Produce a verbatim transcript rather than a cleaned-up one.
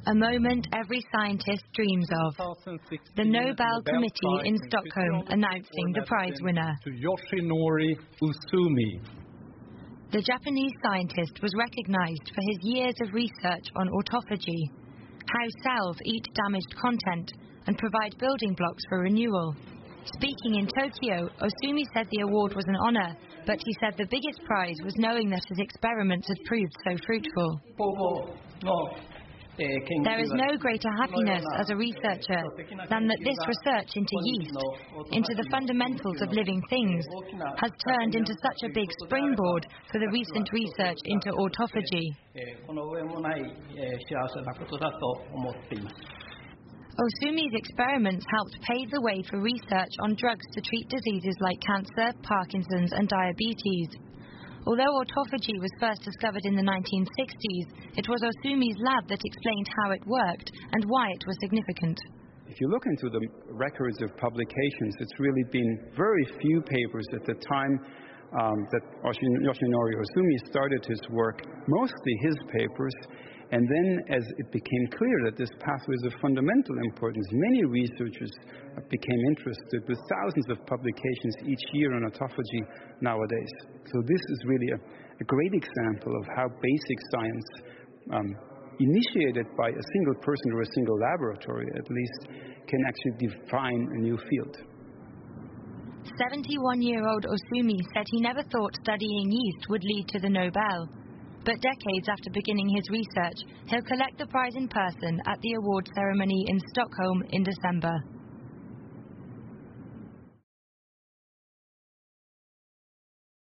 A moment every scientist dreams of. The Nobel Committee in Stockholm announcing the prize winner. To Yoshinori Uzumi. The Japanese scientist was recognized for his years of research on autophagy, how cells eat damaged content and provide building blocks for renewal. Speaking in Tokyo, Uzumi said the award was an honor, but he said the biggest prize was knowing that his experiments had proved so fruitful. There is no greater happiness as a researcher than that this research into yeast, into the fundamentals of living things, has turned into such a big springboard for the recent research into autophagy. Uzumi's experiments helped pave the way for research on drugs to treat diseases like cancer, Parkinson's and diabetes. Although autophagy was first discovered in the nineteen sixties, it was Uzumi's lab that explained how it worked and why it was significant. If you look into the records of publications, it's really been very few papers at the time um, that Yoshinori Uzumi started his work, mostly his papers. And then as it became clear that this pathway is of fundamental importance, many researchers became interested, with thousands of publications each year on autophagy nowadays. So this is really a, a great example of how basic science, um, initiated by a single person or a single laboratory at least, can actually define a new field. seventy-one-year-old Uzumi said he never thought studying yeast would lead to the Nobel. But decades after beginning his research, he'll collect the prize in person at the award ceremony in Stockholm in December.